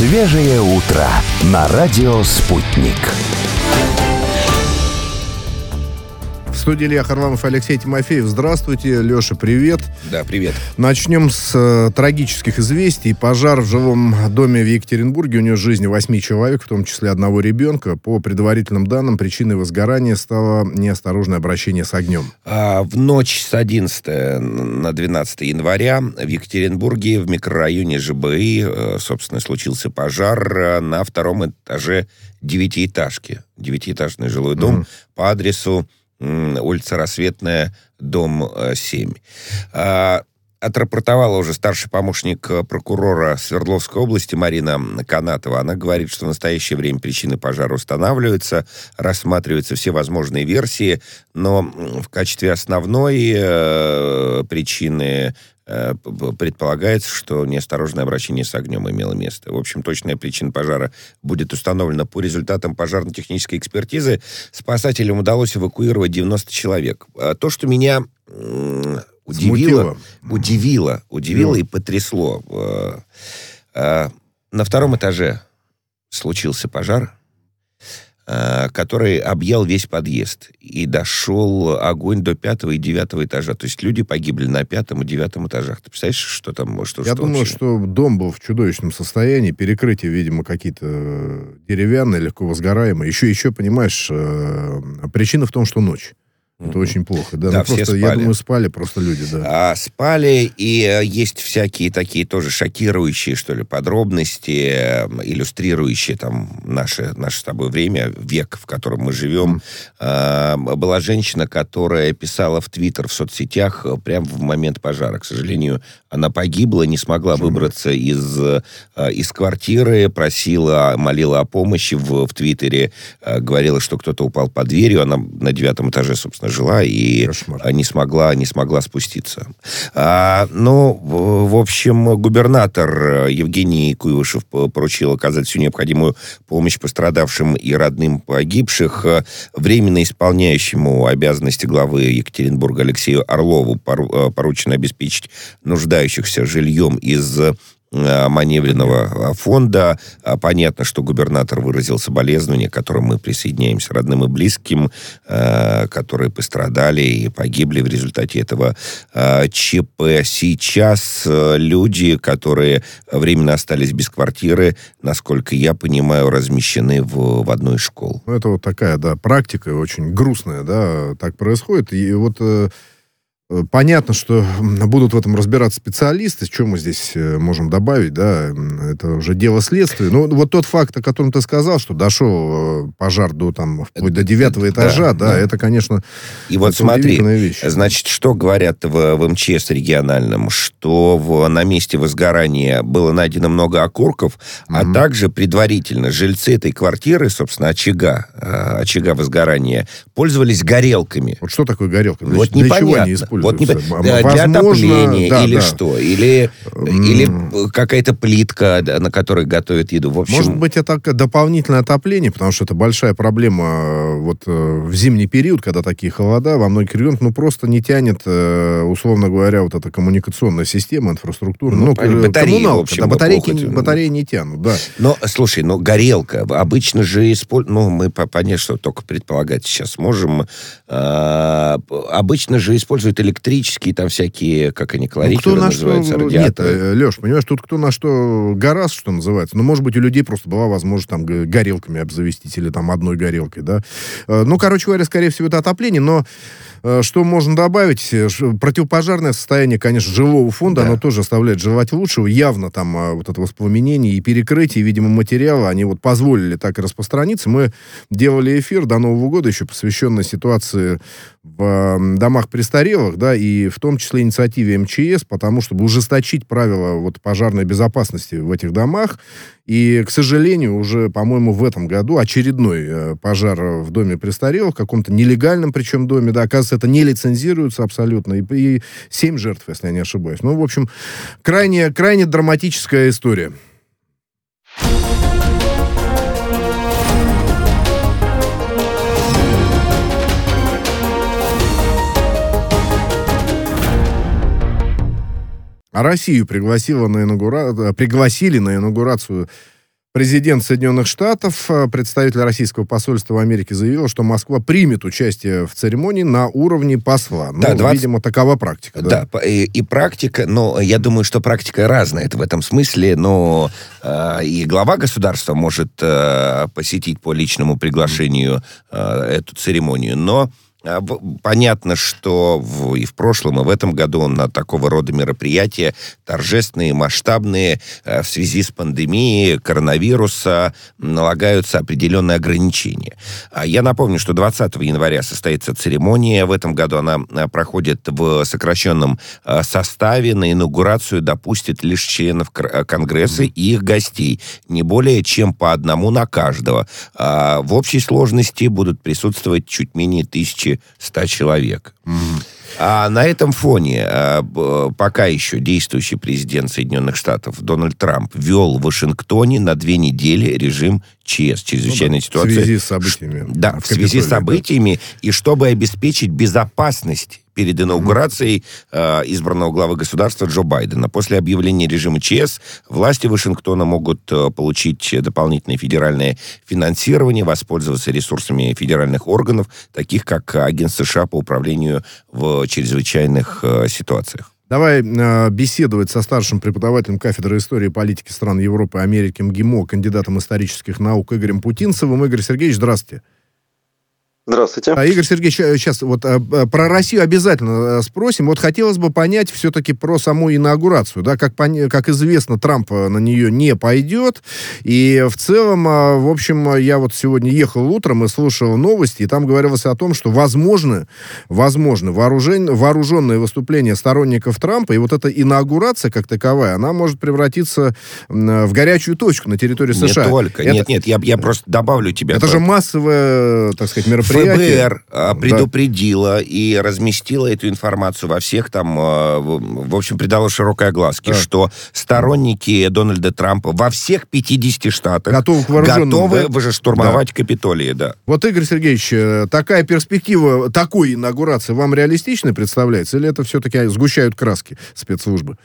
Свежее утро на радио «Спутник». В студии Илья Харламов и Алексей Тимофеев. Здравствуйте, Леша, привет. Да, привет. Начнем с трагических известий. Пожар в жилом доме в Екатеринбурге унес жизни 8 человек, в том числе одного ребенка. По предварительным данным, причиной возгорания стало неосторожное обращение с огнем. В ночь с 11 на 12 января в Екатеринбурге в микрорайоне ЖБИ, собственно, случился пожар на втором этаже девятиэтажки. Девятиэтажный жилой дом по адресу улица Рассветная, дом 7. Отрапортовала уже старший помощник прокурора Свердловской области Марина Канатова. Она говорит, что в настоящее время причины пожара устанавливаются, рассматриваются все возможные версии, но в качестве основной причины предполагается, что неосторожное обращение с огнем имело место. В общем, точная причина пожара будет установлена по результатам пожарно-технической экспертизы. Спасателям удалось эвакуировать 90 человек. То, что меня удивило и потрясло. На втором этаже случился пожар, который объял весь подъезд. И дошел огонь до 5 и 9 этажа. То есть люди погибли на 5 и 9 этажах. Ты представляешь, что там? Я думаю, что дом был в чудовищном состоянии. Перекрытия, видимо, какие-то деревянные, легко возгораемые. Еще, понимаешь, причина в том, что ночь. Это очень плохо. Да, все просто, спали. Я думаю, спали просто люди, да. Спали, и есть всякие такие тоже шокирующие, что ли, подробности, иллюстрирующие там наше с тобой время, век, в котором мы живем. Была женщина, которая писала в Твиттер, в соцсетях прямо в момент пожара. К сожалению, она погибла, не смогла выбраться из квартиры, молила о помощи в Твиттере, говорила, что кто-то упал под дверью. Она на 9 этаже, собственно, жила и не смогла спуститься. В общем, губернатор Евгений Куйвышев поручил оказать всю необходимую помощь пострадавшим и родным погибших. Временно исполняющему обязанности главы Екатеринбурга Алексею Орлову поручено обеспечить нуждающихся жильем из маневренного фонда. Понятно, что губернатор выразил соболезнования, к которым мы присоединяемся, родным и близким, которые пострадали и погибли в результате этого ЧП. Сейчас люди, которые временно остались без квартиры, насколько я понимаю, размещены в одной из школ. Это вот такая, да, практика очень грустная, да, так происходит. И вот понятно, что будут в этом разбираться специалисты. Что мы здесь можем добавить, да? Это уже дело следствия. Но вот тот факт, о котором ты сказал, что дошел пожар вплоть до 9 этажа, да, это, конечно, и вот смотри, значит, что говорят в МЧС региональном, что на месте возгорания было найдено много окурков, а также предварительно жильцы этой квартиры, собственно, очага возгорания, пользовались горелками. Вот что такое горелка? Вот для непонятно. Чего они используются? Вот для отопления, да, или да. Что? Или какая-то плитка, на которой готовят еду. В общем... Может быть, это дополнительное отопление, потому что это большая проблема в зимний период, когда такие холода, во многих регионах просто не тянет, условно говоря, вот эта коммуникационная система, инфраструктура. Батареи, в общем. Да, батареи не тянут, да. Но, слушай, горелка, обычно же используют, мы, понятно, что только предполагать сейчас можем, обычно же используют электрические, там всякие, как они, колориферы называются, радиаторы. Нет, Леш, понимаешь, тут кто на что гораздо, что называется. Может быть, у людей просто была возможность горелками обзавестись или одной горелкой, да. Короче говоря, скорее всего, это отопление, но что можно добавить? Противопожарное состояние, конечно, жилого фонда, да. Оно тоже оставляет желать лучшего. Явно вот это воспламенение и перекрытие, видимо, материала, они позволили так и распространиться. Мы делали эфир до Нового года, еще посвященный ситуации в домах престарелых, да, и в том числе инициативе МЧС, потому чтобы ужесточить правила пожарной безопасности в этих домах. И, к сожалению, уже, по-моему, в этом году очередной пожар в доме престарелых, в каком-то нелегальном причем доме, да, оказывается, это не лицензируется абсолютно, и 7 жертв, если я не ошибаюсь. В общем, крайне драматическая история. А Россию пригласили на инаугурацию Президент Соединенных Штатов, представитель российского посольства в Америке заявил, что Москва примет участие в церемонии на уровне посла. Да, видимо, такова практика. Да, и практика, но я думаю, что практика разная в этом смысле, но и глава государства может посетить по личному приглашению эту церемонию, но понятно, что и в прошлом, и в этом году на такого рода мероприятия торжественные, масштабные, в связи с пандемией коронавируса налагаются определенные ограничения. Я напомню, что 20 января состоится церемония. В этом году она проходит в сокращенном составе. На инаугурацию допустят лишь членов Конгресса и их гостей. Не более чем по одному на каждого. В общей сложности будут присутствовать чуть менее 1100 человек. А на этом фоне пока еще действующий президент Соединенных Штатов Дональд Трамп ввел в Вашингтоне на 2 недели режим ЧС, чрезвычайная ситуация. В связи с событиями. Да, в связи с событиями, и чтобы обеспечить безопасность перед инаугурацией избранного главы государства Джо Байдена. После объявления режима ЧС власти Вашингтона могут получить дополнительное федеральное финансирование, воспользоваться ресурсами федеральных органов, таких как Агентство США по управлению в чрезвычайных ситуациях. Давай беседовать со старшим преподавателем кафедры истории и политики стран Европы и Америки МГИМО, кандидатом исторических наук Игорем Путинцевым. Игорь Сергеевич, здравствуйте. Здравствуйте. Игорь Сергеевич, сейчас вот про Россию обязательно спросим. Вот хотелось бы понять все-таки про саму инаугурацию. Да? Как известно, Трамп на нее не пойдет. И в целом, в общем, я вот сегодня ехал утром и слушал новости, и там говорилось о том, что возможно вооруженное выступление сторонников Трампа, и вот эта инаугурация как таковая, она может превратиться в горячую точку на территории США. Не только. Нет, я просто добавлю тебе. Это же массовое, так сказать, мероприятие. ФБР предупредила и разместила эту информацию во всех там, в общем, придала широкой огласке, что сторонники Дональда Трампа во всех 50 штатах готовы штурмовать Капитолий, да. Вот, Игорь Сергеевич, такая перспектива такой инаугурации вам реалистичной представляется, или это все-таки сгущают краски спецслужбы?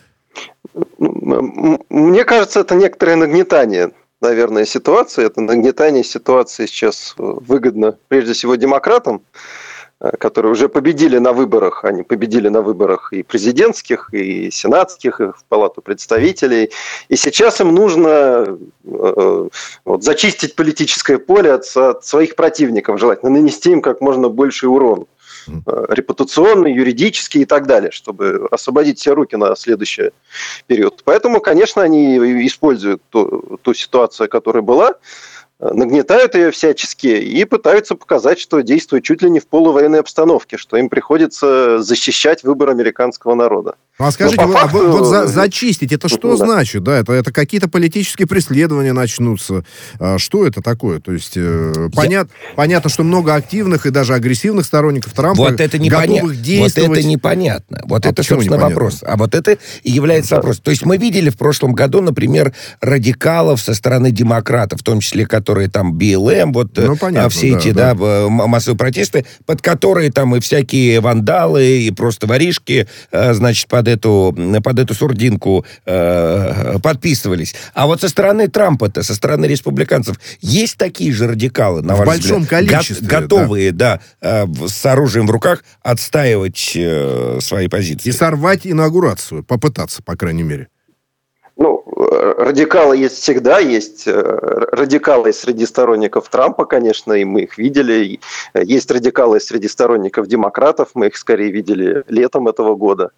Мне кажется, это некоторое нагнетание, наверное, ситуации. Это нагнетание ситуации сейчас выгодно, прежде всего, демократам, которые уже победили на выборах. Они победили на выборах и президентских, и сенатских, и в Палату представителей. И сейчас им нужно зачистить политическое поле от своих противников, желательно нанести им как можно больший урон. Репутационный, юридический и так далее, чтобы освободить все руки на следующий период. Поэтому, конечно, они используют ту ситуацию, которая была, нагнетают ее всячески и пытаются показать, что действуют чуть ли не в полувоенной обстановке, что им приходится защищать выбор американского народа. А скажите, зачистить, это что значит? Да, это какие-то политические преследования начнутся. Что это такое? То есть, понятно, что много активных и даже агрессивных сторонников Трампа, вот это готовых действовать. Вот это непонятно. Вот это, собственно, непонятно? Вопрос. А вот это и является вопросом. То есть мы видели в прошлом году, например, радикалов со стороны демократов, в том числе, которые там БЛМ, все эти массовые протесты, под которые там и всякие вандалы, и просто воришки, значит, под эту сурдинку подписывались. А вот со стороны Трампа-то, со стороны республиканцев, есть такие же радикалы, на ваш взгляд? В большом количестве. Готовые, с оружием в руках отстаивать свои позиции. И сорвать инаугурацию, попытаться, по крайней мере. Радикалы есть всегда, есть радикалы среди сторонников Трампа, конечно, и мы их видели. Есть радикалы среди сторонников демократов, мы их скорее видели летом этого года.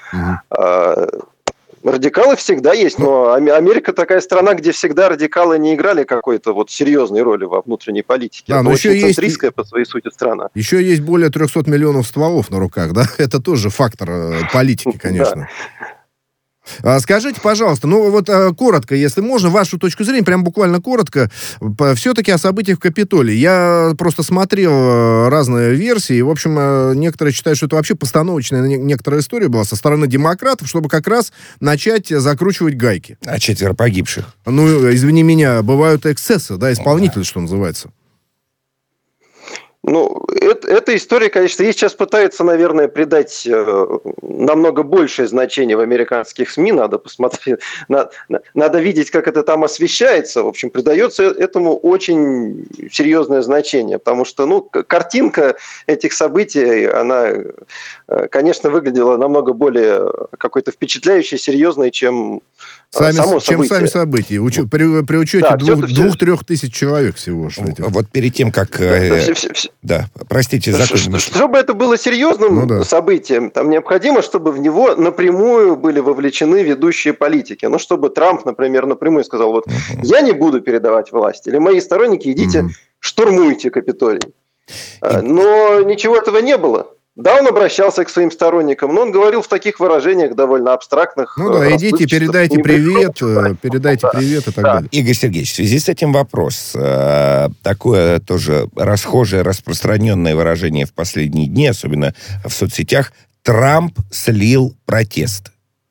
Радикалы всегда есть, но Америка такая страна, где всегда радикалы не играли какой-то серьезной роли во внутренней политике. Да, но очень еще центристская по своей сути страна. Еще есть более 300 миллионов стволов на руках, да? Это тоже фактор политики, конечно. Скажите, пожалуйста, коротко, если можно, вашу точку зрения, прям буквально коротко, все-таки о событиях в Капитолии. Я просто смотрел разные версии, и, в общем, некоторые считают, что это вообще постановочная некоторая история была со стороны демократов, чтобы как раз начать закручивать гайки. А 4 погибших? Извини меня, бывают эксцессы, исполнители, что называется. Эта история, конечно, ей сейчас пытаются, наверное, придать намного большее значение в американских СМИ. Надо посмотреть, надо видеть, как это там освещается. В общем, придается этому очень серьезное значение, потому что, картинка этих событий, она, конечно, выглядела намного более какой-то впечатляющей, серьезной, чем само событие. Сами события. При учете 2-3 тысяч человек всего. Вот перед тем, как... Да, простите, закончим. Чтобы это было серьезным событием, там необходимо, чтобы в него напрямую были вовлечены ведущие политики. Чтобы Трамп, например, напрямую сказал, я не буду передавать власть, или мои сторонники, идите, штурмуйте Капитолий. Но ничего этого не было. Да, он обращался к своим сторонникам, но он говорил в таких выражениях довольно абстрактных. Идите, передайте привет и так далее. Игорь Сергеевич, в связи с этим вопрос. Такое тоже расхожее, распространенное выражение в последние дни, особенно в соцсетях. Трамп слил протест.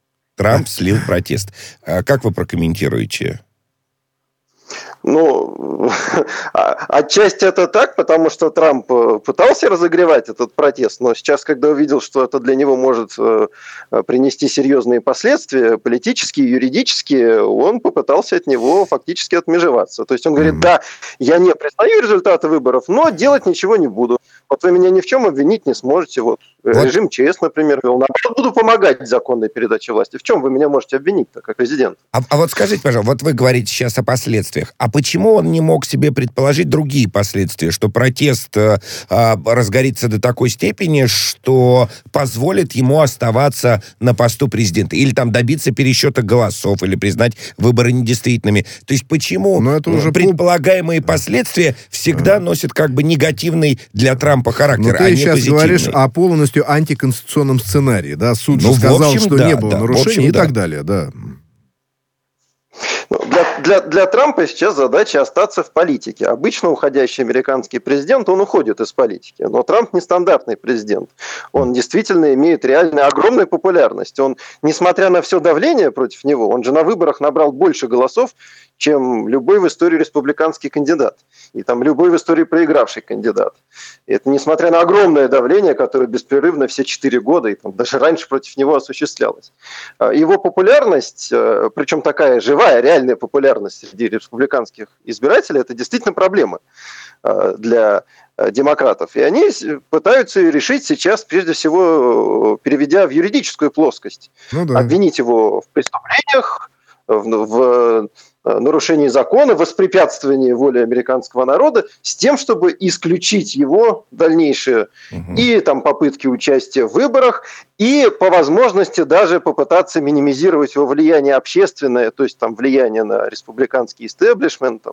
Как вы прокомментируете? Отчасти это так, потому что Трамп пытался разогревать этот протест, но сейчас, когда увидел, что это для него может принести серьезные последствия, политические, юридические, он попытался от него фактически отмежеваться. То есть он говорит, да, я не признаю результаты выборов, но делать ничего не буду. Вы меня ни в чем обвинить не сможете. Режим ЧС, например, вел. Наоборот, буду помогать законной передаче власти. В чем вы меня можете обвинить-то, как президент? А вот скажите, пожалуйста, вы говорите сейчас о последствиях. А почему он не мог себе предположить другие последствия? Что протест разгорится до такой степени, что позволит ему оставаться на посту президента? Или добиться пересчета голосов, или признать выборы недействительными? То есть почему предполагаемые последствия всегда носят негативный для Трампа характер, ты сейчас говоришь о полностью антиконституционном сценарии, да? Суд же сказал, что не было нарушений и так далее, да. Для Трампа сейчас задача остаться в политике. Обычно уходящий американский президент, он уходит из политики. Но Трамп нестандартный президент. Он действительно имеет реально огромную популярность. Он, несмотря на все давление против него, он же на выборах набрал больше голосов, чем любой в истории республиканский кандидат. И любой в истории проигравший кандидат. И это несмотря на огромное давление, которое беспрерывно все 4 года, и даже раньше против него осуществлялось. Его популярность, причем такая живая, реальная популярность среди республиканских избирателей, это действительно проблема для демократов. И они пытаются ее решить сейчас, прежде всего, переведя в юридическую плоскость. Обвинить его в преступлениях, в нарушении закона, воспрепятствовании воли американского народа, с тем, чтобы исключить его дальнейшие и попытки участия в выборах, и по возможности даже попытаться минимизировать его влияние общественное, то есть влияние на республиканский истеблишмент,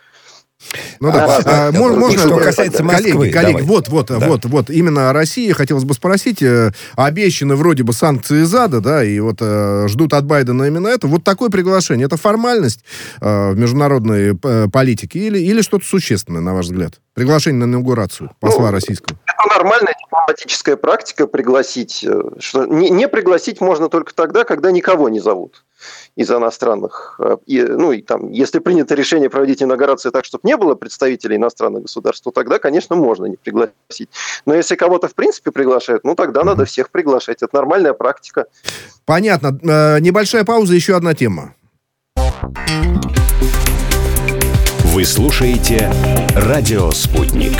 можно, что касается Москвы, коллеги, именно о России хотелось бы спросить. Обещаны вроде бы санкции из ада, да, и ждут от Байдена именно это. Такое приглашение, это формальность в международной политике или что-то существенное, на ваш взгляд? Приглашение на инаугурацию посла российского. Это нормальная дипломатическая практика пригласить. Не пригласить можно только тогда, когда никого не зовут из иностранных. Если принято решение проводить инаугурацию так, чтобы не было представителей иностранных государств, то тогда, конечно, можно не пригласить. Но если кого-то в принципе приглашают, тогда надо всех приглашать. Это нормальная практика. Понятно. Небольшая пауза, еще одна тема. Вы слушаете «Радио Спутник».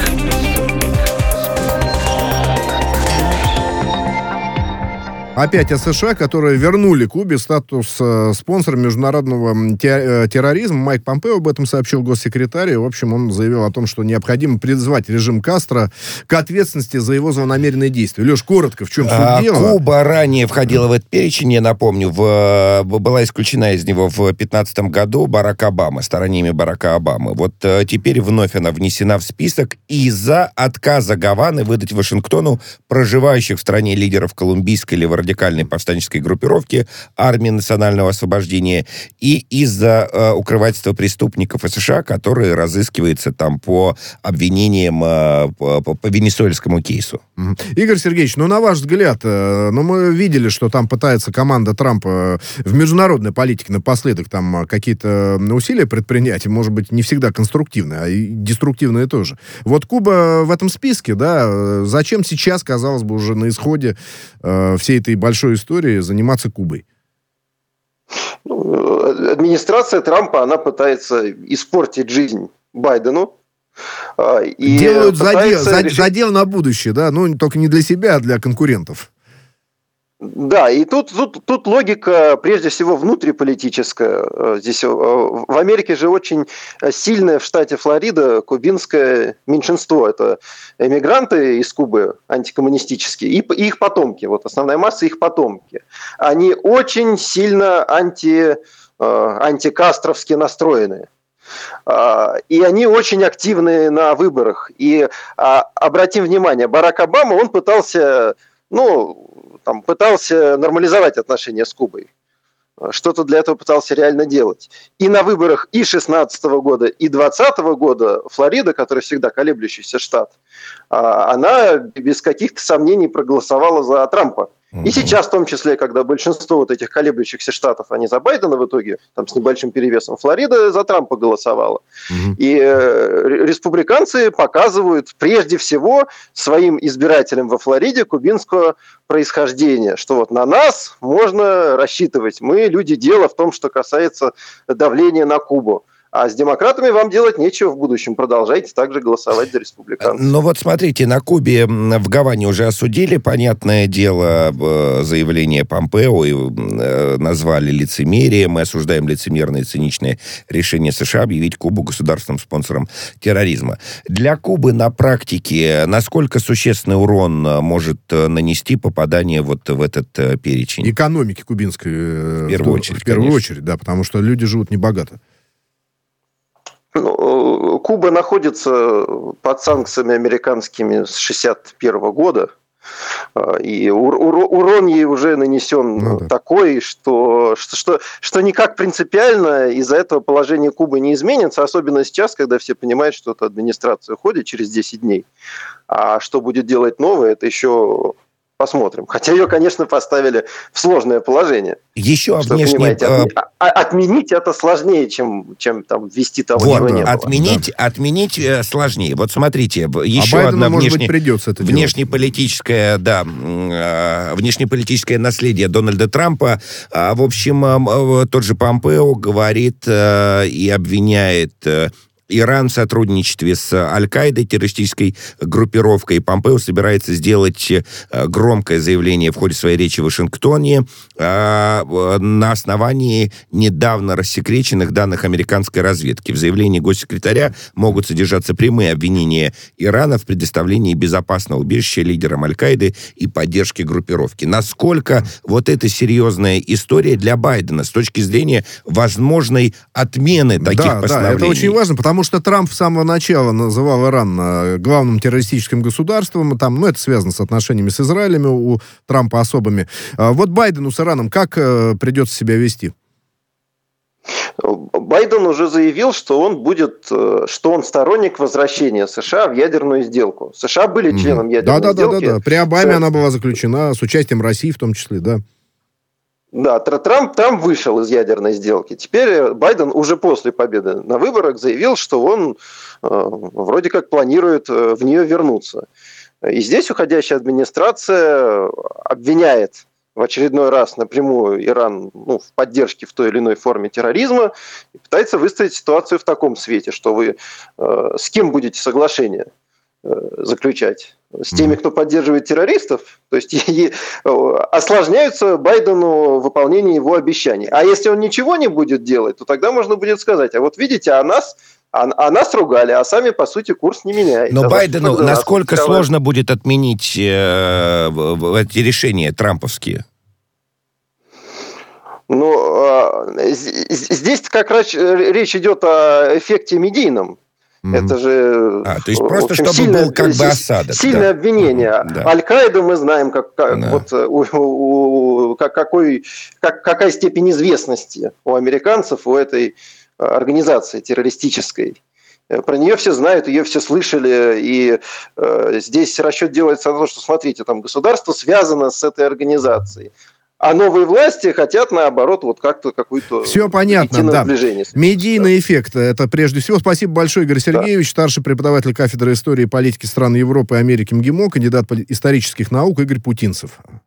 Опять о США, которые вернули Кубе статус спонсора международного терроризма. Майк Помпео об этом сообщил госсекретарь. В общем, он заявил о том, что необходимо призвать режим Кастро к ответственности за его злонамеренные действия. Леш, коротко, в чем суть дела? Куба ранее входила в этот перечень, я напомню, была исключена из него в 2015 году Барак Обама, стараниями Барака Обамы. Теперь вновь она внесена в список из-за отказа Гаваны выдать Вашингтону проживающих в стране лидеров колумбийской леворадикальной радикальной повстанческой группировки армии национального освобождения, и из-за укрывательства преступников США, которые разыскиваются там по обвинениям по венесуэльскому кейсу. Игорь Сергеевич, на ваш взгляд, мы видели, что там пытается команда Трампа в международной политике напоследок там какие-то усилия предпринять, и, может быть, не всегда конструктивные, а и деструктивные тоже. Вот Куба в этом списке, да, зачем сейчас, казалось бы, уже на исходе всей этой большой истории заниматься Кубой? Администрация Трампа, она пытается испортить жизнь Байдену. И делают задел на будущее, да, только не для себя, а для конкурентов. Да, и тут логика, прежде всего, внутриполитическая. Здесь в Америке же очень сильное в штате Флорида кубинское меньшинство. Это эмигранты из Кубы антикоммунистические и их потомки. Вот основная масса их потомки. Они очень сильно антикастровски настроены. И они очень активны на выборах. И обратим внимание, Барак Обама, он пытался нормализовать отношения с Кубой. Что-то для этого пытался реально делать. И на выборах и 2016 года, и 2020 года Флорида, который всегда колеблющийся штат, она без каких-то сомнений проголосовала за Трампа. И сейчас, в том числе, когда большинство вот этих колеблющихся штатов, они за Байдена в итоге, там с небольшим перевесом, Флорида за Трампа голосовала. И республиканцы показывают прежде всего своим избирателям во Флориде кубинского происхождения, что вот на нас можно рассчитывать. Мы люди дела в том, что касается давления на Кубу. А с демократами вам делать нечего в будущем. Продолжайте также голосовать за республиканцев. Ну вот смотрите, на Кубе в Гаване уже осудили, понятное дело, заявление Помпео и назвали лицемерием. Мы осуждаем лицемерное и циничное решение США объявить Кубу государственным спонсором терроризма. Для Кубы на практике насколько существенный урон может нанести попадание вот в этот перечень? Экономики кубинской в первую очередь. В первую очередь, да, потому что люди живут небогато. Куба находится под санкциями американскими с 1961 года, и урон ей уже нанесен такой, что никак принципиально из-за этого положение Кубы не изменится, особенно сейчас, когда все понимают, что эта администрация уходит через 10 дней. А что будет делать новое, это еще... Посмотрим. Хотя ее, конечно, поставили в сложное положение. Еще внешне... Отменить это сложнее, чем там ввести того, чего не было. Отменить сложнее. Вот смотрите, еще Байдену, одна может быть, придется это внешнеполитическое наследие Дональда Трампа. В общем, тот же Помпео говорит и обвиняет Иран в сотрудничестве с Аль-Каидой, террористической группировкой. Помпео собирается сделать громкое заявление в ходе своей речи в Вашингтоне на основании недавно рассекреченных данных американской разведки. В заявлении госсекретаря могут содержаться прямые обвинения Ирана в предоставлении безопасного убежища лидерам Аль-Каиды и поддержке группировки. Насколько вот это серьезная история для Байдена с точки зрения возможной отмены таких постановлений? Да, это очень важно, потому что Трамп с самого начала называл Иран главным террористическим государством. Там, это связано с отношениями с Израилем у Трампа особыми. Вот Байдену с Ираном как придется себя вести? Байден уже заявил, что он сторонник возвращения США в ядерную сделку. США были членом ядерной сделки. Да. При Обаме она была заключена с участием России в том числе, да. Да, Трамп вышел из ядерной сделки. Теперь Байден уже после победы на выборах заявил, что он вроде как планирует в нее вернуться. И здесь уходящая администрация обвиняет в очередной раз напрямую Иран в поддержке в той или иной форме терроризма и пытается выставить ситуацию в таком свете, что вы с кем будете соглашение заключать? С теми, кто поддерживает террористов, то есть осложняются Байдену выполнение его обещаний. А если он ничего не будет делать, то тогда можно будет сказать, а вот видите, нас ругали, а сами, по сути, курс не меняют. Но Байдену насколько сложно будет отменить эти решения трамповские? Здесь как раз речь идет о эффекте медийном. Это же то есть просто общем, чтобы был как бы осадок. Сильное обвинение. Да. Аль-Каиду мы знаем, какая степень известности у американцев, у этой организации террористической. Про нее все знают, ее все слышали, и здесь расчет делается на то, что, смотрите, там государство связано с этой организацией. А новые власти хотят, наоборот, вот как-то какую-то... Все понятно, да. Сближение. Медийный эффект, это прежде всего. Спасибо большое, Игорь Сергеевич, старший преподаватель кафедры истории и политики стран Европы и Америки МГИМО, кандидат исторических наук Игорь Путинцев.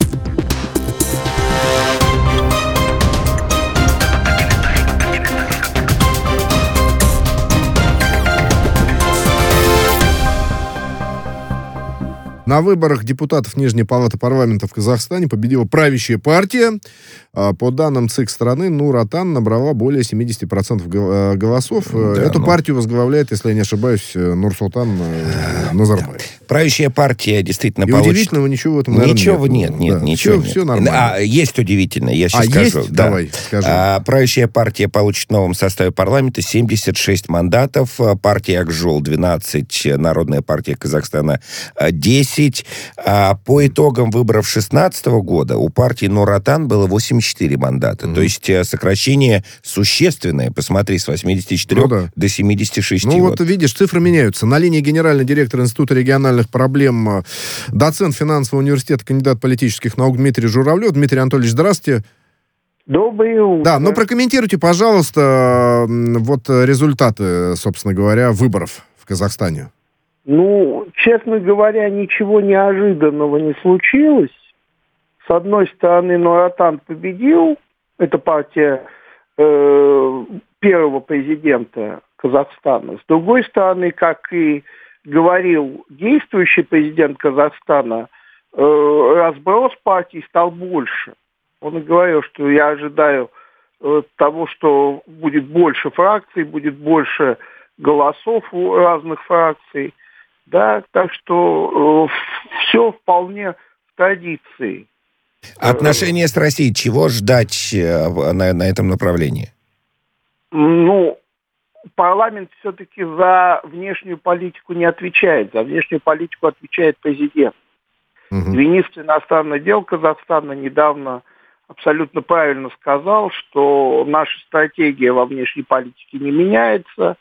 На выборах депутатов Нижней палаты парламента в Казахстане победила правящая партия. По данным ЦИК страны, Нур-Отан набрала более 70% голосов. Эту партию возглавляет, если я не ошибаюсь, Нурсултан Назарбаев. Правящая партия действительно И получит... удивительного ничего в этом, наверное, Ничего нет. Ничего нет. Все нормально. Есть удивительное, я сейчас скажу. Есть? Да. Давай, скажи. Правящая партия получит в новом составе парламента 76 мандатов. Партия Акжол 12, Народная партия Казахстана 10. По итогам выборов 2016 года у партии Нур-Отан было 84 мандата. То есть сокращение существенное. Посмотри, с 84 до 76. Ну вот видишь, цифры меняются. На линии генеральный директор Института региональных проблем, доцент финансового университета, кандидат политических наук Дмитрий Журавлев. Дмитрий Анатольевич, здравствуйте. Доброе утро. Да, ну прокомментируйте, пожалуйста, вот результаты, собственно говоря, выборов в Казахстане. Ну, честно говоря, ничего неожиданного не случилось. С одной стороны, Нур-Отан победил, это партия первого президента Казахстана. С другой стороны, как и говорил действующий президент Казахстана, разброс партий стал больше. Он и говорил, что я ожидаю того, что будет больше фракций, будет больше голосов у разных фракций. Да, так что все вполне в традиции. Отношения с Россией, чего ждать на этом направлении? Ну, парламент все-таки за внешнюю политику не отвечает. За внешнюю политику отвечает президент. Министр иностранных дел Казахстана недавно абсолютно правильно сказал, что наша стратегия во внешней политике не меняется,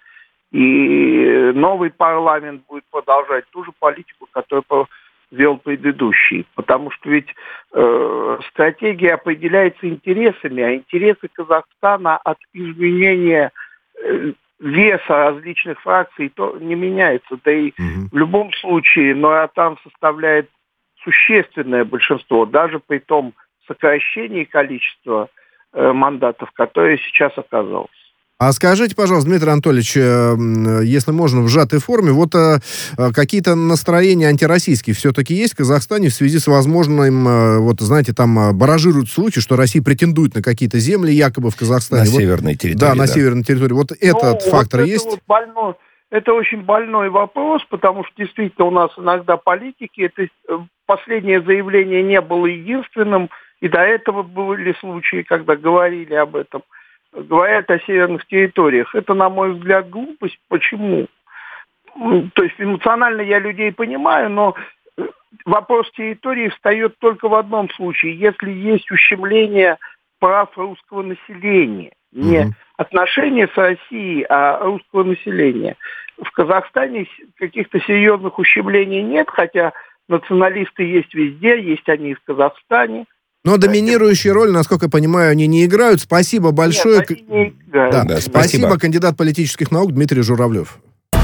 и новый парламент будет продолжать ту же политику, которую вел предыдущий. Потому что ведь стратегия определяется интересами, а интересы Казахстана от изменения веса различных фракций то не меняется. Да и в любом случае Нур-Отан составляет существенное большинство, даже при том сокращении количества мандатов, которое сейчас оказалось. А скажите, пожалуйста, Дмитрий Анатольевич, если можно, в сжатой форме, вот какие-то настроения антироссийские все-таки есть в Казахстане в связи с возможным, вот знаете, там баражируют слухи, что Россия претендует на какие-то земли якобы в Казахстане. На северной территории. Да, на северной территории. Вот этот фактор вот есть? Вот больной, это очень больной вопрос, потому что действительно у нас иногда политики, это последнее заявление не было единственным, и до этого были случаи, когда говорили об этом. Говорят о северных территориях. Это, на мой взгляд, глупость. Почему? То есть эмоционально я людей понимаю, но вопрос территории встает только в одном случае. Если есть ущемление прав русского населения. Не отношения с Россией, а русского населения. В Казахстане каких-то серьезных ущемлений нет, хотя националисты есть везде, есть они и в Казахстане. Но доминирующую роль, насколько я понимаю, они не играют. Спасибо большое. Нет, они не играют. Да, спасибо. Кандидат политических наук Дмитрий Журавлев.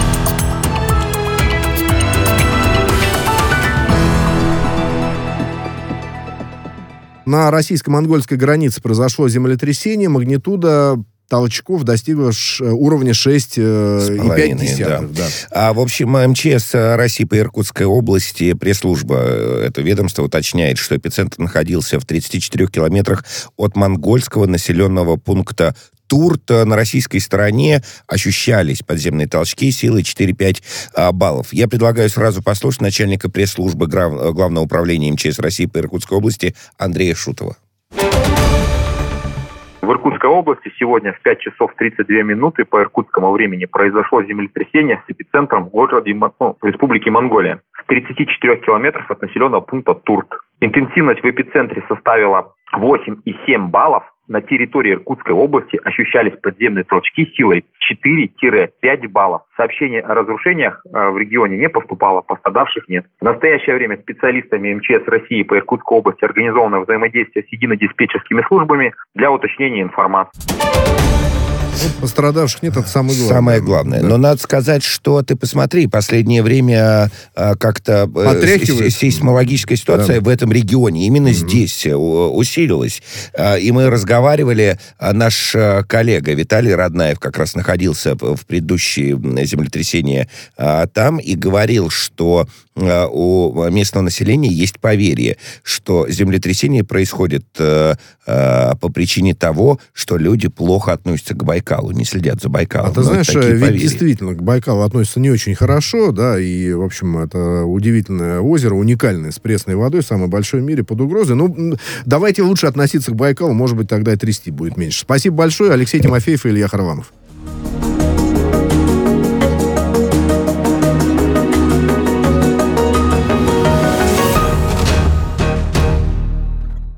На российско-монгольской границе произошло землетрясение. Магнитуда толчков достигла уровня 6,5. Да. В общем, МЧС России по Иркутской области, пресс-служба, это ведомство уточняет, что эпицентр находился в 34 километрах от монгольского населенного пункта Турт. На российской стороне ощущались подземные толчки силой 4-5 баллов. Я предлагаю сразу послушать начальника пресс-службы Главного управления МЧС России по Иркутской области Андрея Шутова. В В Иркутской области сегодня в 5 часов 32 минуты по иркутскому времени произошло землетрясение с эпицентром в городе Республики Монголия в 34 километрах от населенного пункта Турт. Интенсивность в эпицентре составила 8,7 баллов. На территории Иркутской области ощущались подземные толчки силой 4-5 баллов. Сообщений о разрушениях в регионе не поступало, пострадавших нет. В настоящее время специалистами МЧС России по Иркутской области организовано взаимодействие с единодиспетчерскими службами для уточнения информации. Пострадавших нет, это самое главное. Самое главное. Да. Но надо сказать, что ты посмотри, последнее время как-то сейсмологическая ситуация в этом регионе, именно здесь усилилась. И мы разговаривали, наш коллега Виталий Роднаев как раз находился в предыдущие землетрясения там и говорил, что у местного населения есть поверье, что землетрясение происходит по причине того, что люди плохо относятся к Байкалу, не следят за Байкалом. А ты знаешь, ведь действительно к Байкалу относятся не очень хорошо, да, и, в общем, это удивительное озеро, уникальное, с пресной водой, самое большое в мире, под угрозой. Ну, давайте лучше относиться к Байкалу, может быть, тогда и трясти будет меньше. Спасибо большое. Алексей Тимофеев и Илья Харламов.